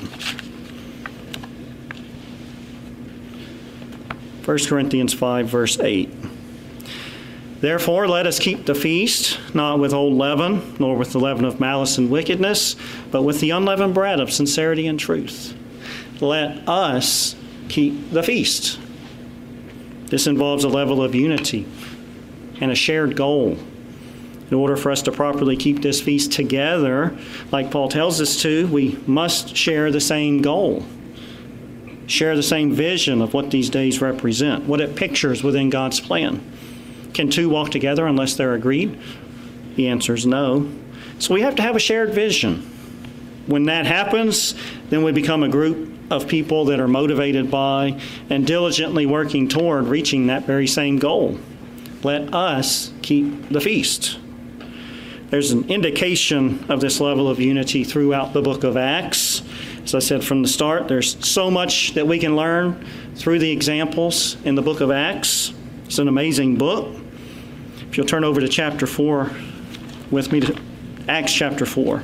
First Corinthians five, verse eight. Therefore, let us keep the feast, not with old leaven, nor with the leaven of malice and wickedness, but with the unleavened bread of sincerity and truth. Let us keep the feast. This involves a level of unity and a shared goal. In order for us to properly keep this feast together, like Paul tells us to, we must share the same goal, share the same vision of what these days represent, what it pictures within God's plan. Can two walk together unless they're agreed? The answer is no. So we have to have a shared vision. When that happens, then we become a group of people that are motivated by and diligently working toward reaching that very same goal. Let us keep the feast. There's an indication of this level of unity throughout the book of Acts. As I said from the start, there's so much that we can learn through the examples in the book of Acts. It's an amazing book. If you'll turn over to chapter four with me, to Acts chapter four.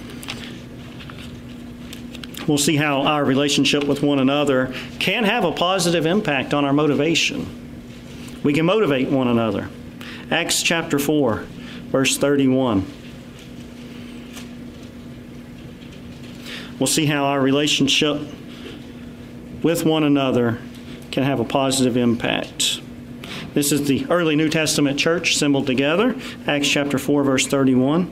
We'll see how our relationship with one another can have a positive impact on our motivation. We can motivate one another. Acts chapter four, verse thirty-one. We'll see how our relationship with one another can have a positive impact. This is the early New Testament church assembled together. Acts chapter four, verse thirty-one.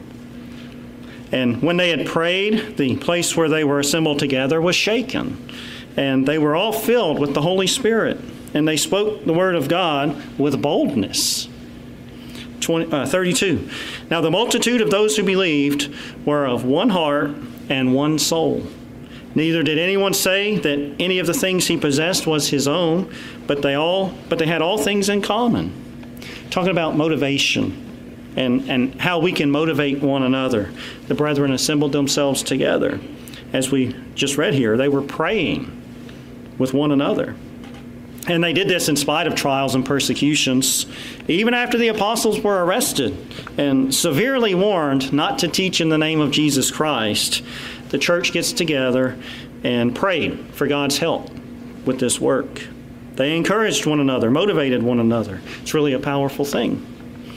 And when they had prayed, the place where they were assembled together was shaken. And they were all filled with the Holy Spirit. And they spoke the word of God with boldness. twenty, uh, thirty-two. Now the multitude of those who believed were of one heart and one soul. Neither did anyone say that any of the things he possessed was his own, but they all but they had all things in common. Talking about motivation and, and how we can motivate one another. The brethren assembled themselves together. As we just read here, they were praying with one another. And they did this in spite of trials and persecutions, even after the apostles were arrested and severely warned not to teach in the name of Jesus Christ. The church gets together and prayed for God's help with this work. They encouraged one another, motivated one another. It's really a powerful thing.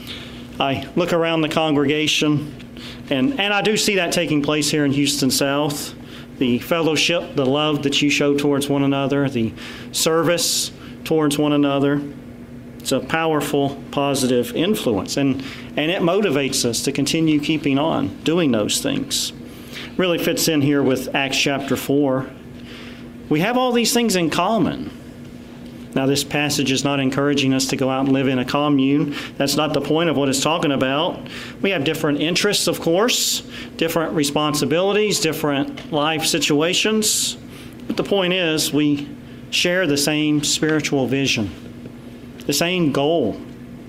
I look around the congregation, and, and I do see that taking place here in Houston South. The fellowship, the love that you show towards one another, the service towards one another. It's a powerful, positive influence, and, and it motivates us to continue keeping on doing those things. Really fits in here with Acts chapter four. We have all these things in common. Now, this passage is not encouraging us to go out and live in a commune. That's not the point of what it's talking about. We have different interests, of course, different responsibilities, different life situations. But the point is, we share the same spiritual vision, the same goal.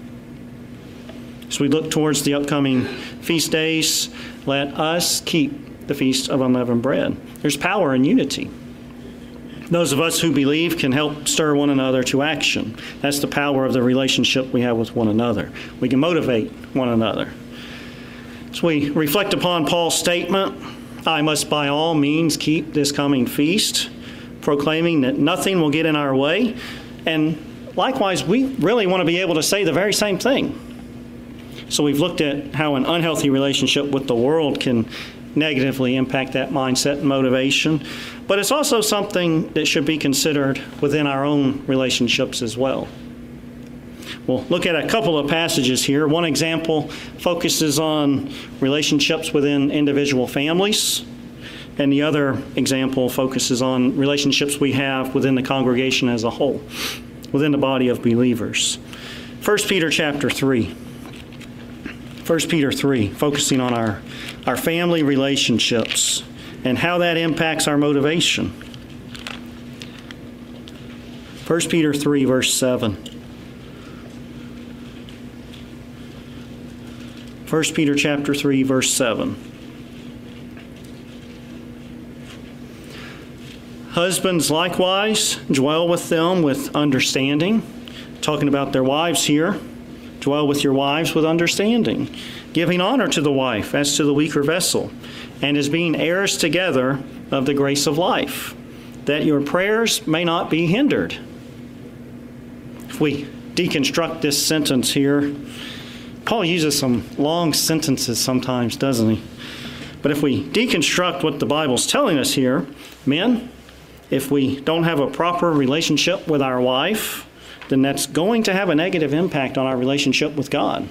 As we look towards the upcoming feast days, let us keep the Feast of Unleavened Bread. There's power in unity. Those of us who believe can help stir one another to action. That's the power of the relationship we have with one another. We can motivate one another. As we reflect upon Paul's statement, I must by all means keep this coming feast, proclaiming that nothing will get in our way. And likewise, we really want to be able to say the very same thing. So we've looked at how an unhealthy relationship with the world can negatively impact that mindset and motivation. But it's also something that should be considered within our own relationships as well. We'll look at a couple of passages here. One example focuses on relationships within individual families, and the other example focuses on relationships we have within the congregation as a whole, within the body of believers. First Peter chapter three. First Peter three, focusing on our, our family relationships and how that impacts our motivation. First Peter three, verse seven. First Peter chapter three, verse seven. Husbands likewise dwell with them with understanding. Talking about their wives here. Dwell with your wives with understanding, giving honor to the wife as to the weaker vessel, and as being heirs together of the grace of life, that your prayers may not be hindered. If we deconstruct this sentence here, Paul uses some long sentences sometimes, doesn't he? But if we deconstruct what the Bible's telling us here, men, if we don't have a proper relationship with our wife, then that's going to have a negative impact on our relationship with God.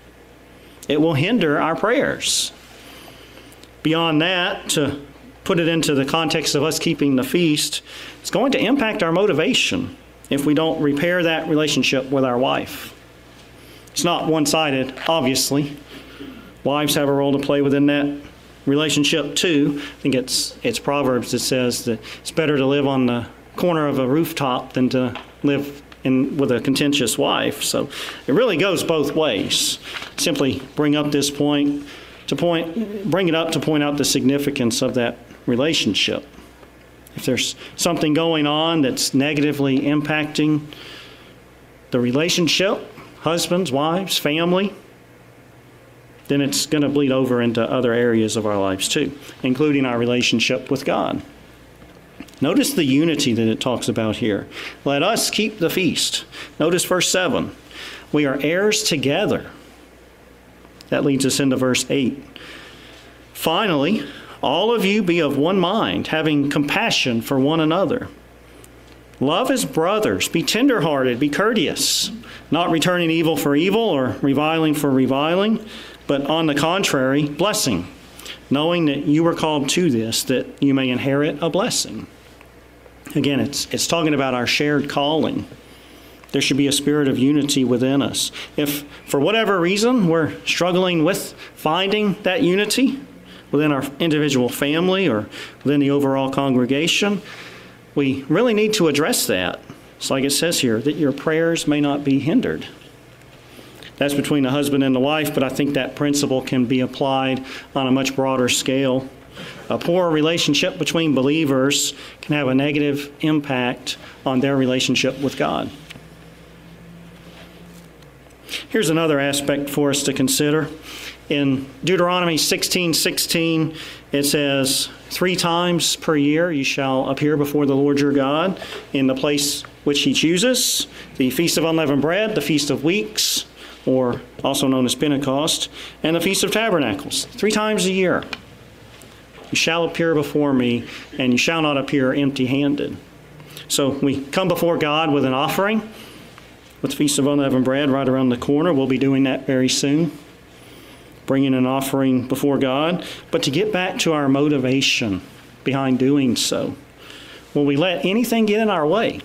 It will hinder our prayers. Beyond that, to put it into the context of us keeping the feast, it's going to impact our motivation if we don't repair that relationship with our wife. It's not one-sided, obviously. Wives have a role to play within that relationship too. I think it's it's Proverbs that says that it's better to live on the corner of a rooftop than to live in with a contentious wife. So it really goes both ways. Simply bring up this point to point, bring it up to point out the significance of that relationship. If there's something going on that's negatively impacting the relationship, husbands, wives, family, then it's going to bleed over into other areas of our lives too, including our relationship with God. Notice the unity that it talks about here. Let us keep the feast. Notice verse seven. We are heirs together. That leads us into verse eight. Finally, all of you be of one mind, having compassion for one another. Love as brothers. Be tenderhearted. Be courteous, not returning evil for evil or reviling for reviling, but on the contrary, blessing, knowing that you were called to this, that you may inherit a blessing. Again, it's it's talking about our shared calling. There should be a spirit of unity within us. If, for whatever reason, we're struggling with finding that unity within our individual family or within the overall congregation, we really need to address that. It's like it says here, that your prayers may not be hindered. That's between the husband and the wife, but I think that principle can be applied on a much broader scale. A poor relationship between believers can have a negative impact on their relationship with God. Here's another aspect for us to consider. In Deuteronomy sixteen sixteen, it says, three times per year you shall appear before the Lord your God in the place which he chooses, the Feast of Unleavened Bread, the Feast of Weeks, or also known as Pentecost, and the Feast of Tabernacles. Three times a year. You shall appear before me, and you shall not appear empty-handed. So we come before God with an offering, with the Feast of Unleavened Bread right around the corner. We'll be doing that very soon, bringing an offering before God. But to get back to our motivation behind doing so, will we let anything get in our way?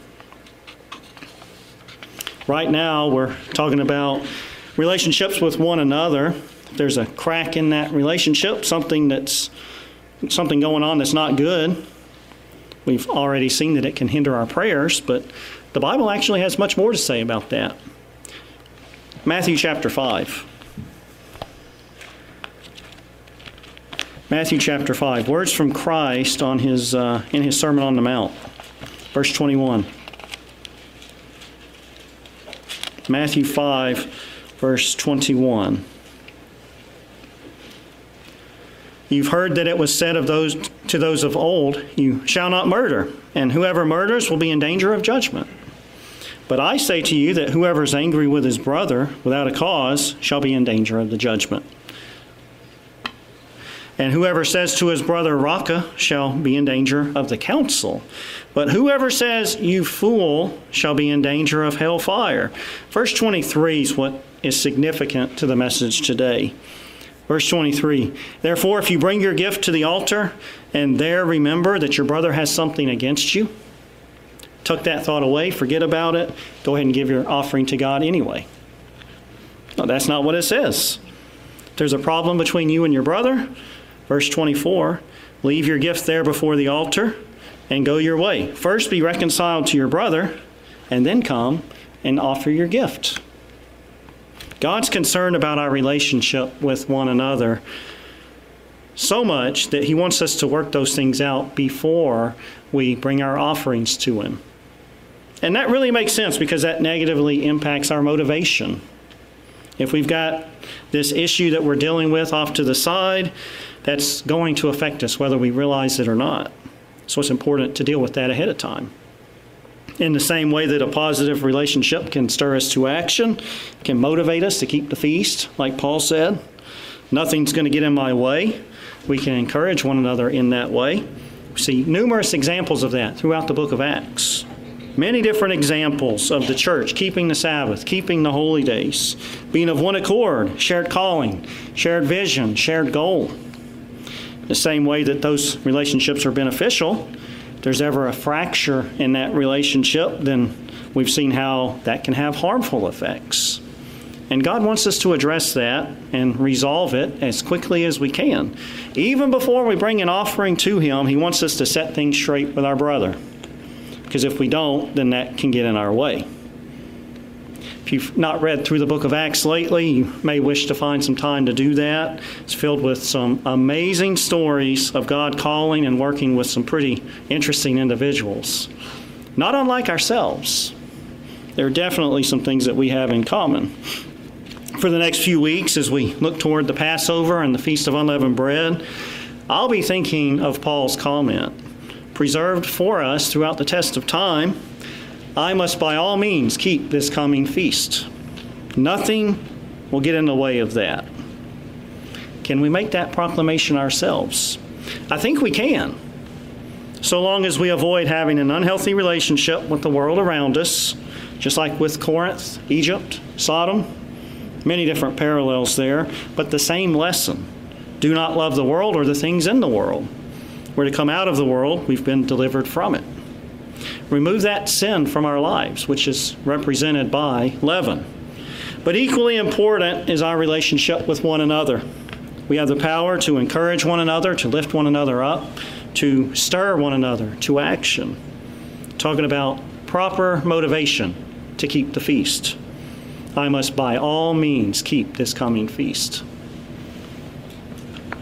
Right now, we're talking about relationships with one another. If there's a crack in that relationship, something that's something going on that's not good, we've already seen that it can hinder our prayers, but the Bible actually has much more to say about that. Matthew chapter five. Matthew chapter five. Words from Christ on his uh, in his Sermon on the Mount. Verse twenty-one. Matthew five, verse twenty-one. You've heard that it was said of those to those of old, you shall not murder, and whoever murders will be in danger of judgment. But I say to you that whoever is angry with his brother without a cause shall be in danger of the judgment. And whoever says to his brother, Raca, shall be in danger of the council. But whoever says, you fool, shall be in danger of hellfire. Verse twenty-three is what is significant to the message today. Verse twenty-three, therefore, if you bring your gift to the altar and there remember that your brother has something against you, tuck that thought away, forget about it, go ahead and give your offering to God anyway. No, that's not what it says. If there's a problem between you and your brother, verse twenty-four, leave your gift there before the altar and go your way. First be reconciled to your brother and then come and offer your gift. God's concerned about our relationship with one another so much that he wants us to work those things out before we bring our offerings to him. And that really makes sense because that negatively impacts our motivation. If we've got this issue that we're dealing with off to the side, that's going to affect us whether we realize it or not. So it's important to deal with that ahead of time. In the same way that a positive relationship can stir us to action, can motivate us to keep the feast, like Paul said, nothing's going to get in my way. We can encourage one another in that way. We see numerous examples of that throughout the book of Acts. Many different examples of the church keeping the Sabbath, keeping the holy days, being of one accord, shared calling, shared vision, shared goal. The same way that those relationships are beneficial, if there's ever a fracture in that relationship, then we've seen how that can have harmful effects. And God wants us to address that and resolve it as quickly as we can. Even before we bring an offering to him, he wants us to set things straight with our brother. Because if we don't, then that can get in our way. If you've not read through the book of Acts lately, you may wish to find some time to do that. It's filled with some amazing stories of God calling and working with some pretty interesting individuals. Not unlike ourselves. There are definitely some things that we have in common. For the next few weeks, as we look toward the Passover and the Feast of Unleavened Bread, I'll be thinking of Paul's comment. Preserved for us throughout the test of time, I must by all means keep this coming feast. Nothing will get in the way of that. Can we make that proclamation ourselves? I think we can, so long as we avoid having an unhealthy relationship with the world around us, just like with Corinth, Egypt, Sodom. Many different parallels there, but the same lesson. Do not love the world or the things in the world. We're to come out of the world. We've been delivered from it. Remove that sin from our lives, which is represented by leaven. But equally important is our relationship with one another. We have the power to encourage one another, to lift one another up, to stir one another to action. Talking about proper motivation to keep the feast. I must by all means keep this coming feast.